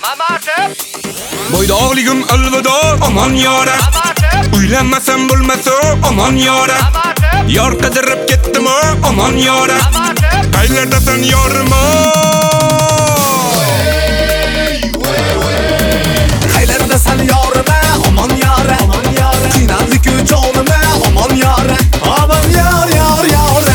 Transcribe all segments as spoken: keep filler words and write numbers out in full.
Boydoqligim alvido, aman yora. Uylanmasam bo'lmasa, aman yora. Yor qidirib ketdimi, aman yora. Qayerdasan yorim? Qayerdasan yorim? Aman yora. Qiynaldi-ku jonim, aman yora. Aman yor, yor, yor.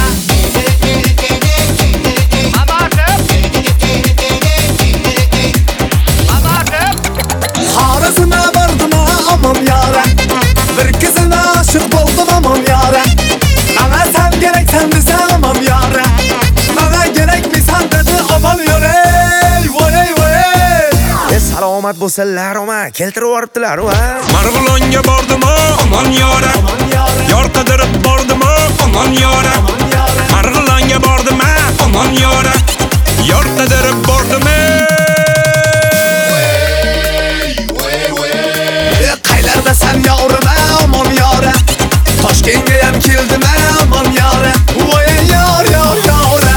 Xorasına vardım aman yara. Bir kızına aşık oldum aman yara. Bana sen gereksen desen aman yara. Bana gerek mi sen dedi aman yara. Vay vay. E salomat bo'lsinlar oma, keltirib yuboribdilar va. Marg'ilonga bordim aman yora. Yor qidirib bordim aman yora. Marg'ilonga bordim aman yora. Yor qidirib bordim. Qayerdasan yorim aman yora. Toshkentga ham keldim aman yora. Voy yor yor yora.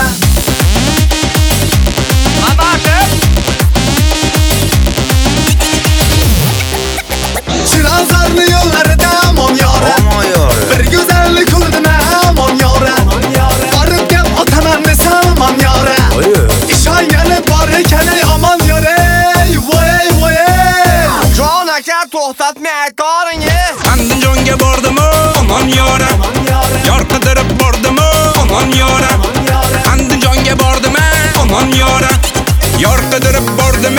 Chilonzorni yo'llarida aman yora. Bir go'zallik ko'rdim aman yora. Borib gap otaman desam aman yora. Ishongani bor ekan aman yora. Voy voy. Jon aka to'xtatmay qo'ying. Andijonga bordim aman yora. Yor qidirib bordim aman yora. Andijonga bordim aman yora. Yor qidirib bordim.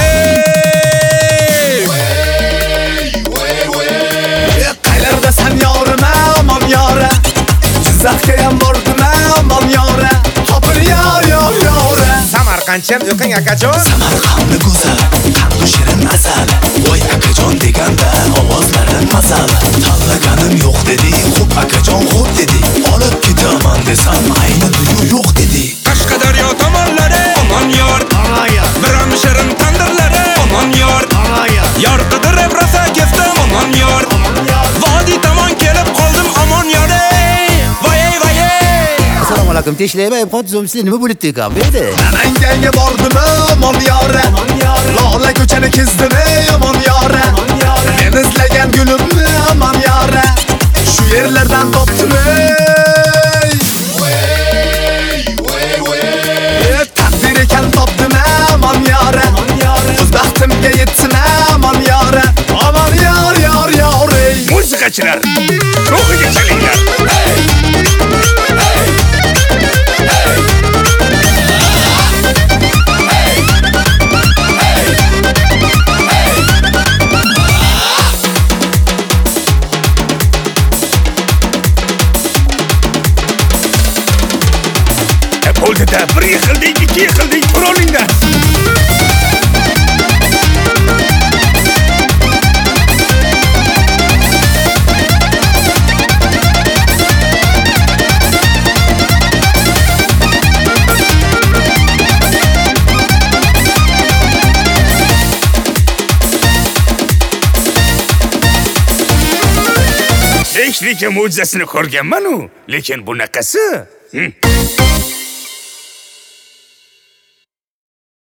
Qayerdasan yorim aman yora. Jizzaxga ham bordim aman yora. Hopir yor yor yora. Samarqandcham o'qing akajon. Samarqandni go'zal, qandu shirin asal. Voy akajon deganda ovozlarim mazal. Tanlaganim yo'q dedi, xo'p akajon xo'p dedi. Olib ketaman desam ayni duyu yo'q dedi. Qashqadaryo tomonlari aman yor. Biram shirin tandirlari aman yor. Yor qidirib rosa kesdim aman yor. Vodiy tomon kelib qoldim aman yor. Voy voy. Assalomu alaykum. Teshlayman, qo'tizim sizlar nima bo'libdi ekan bu yerda? Namanganga bordim aman yora. Lola ko'chani kezdim aman yora. Men izlagan gulimni aman yora. Shu yerlardan topdim. Taqdir ekan topdim aman yora. O'z baxtimga yetsin aman yora. Aman yor yor yor. Musiqachilar, ruhiga chalinglar. Bo'ldi-da, bir yıkılding, ikki yıkılding, tur olingda. Hech lekin mo'jizasini ko'rganman-u, lekin bunaqasi.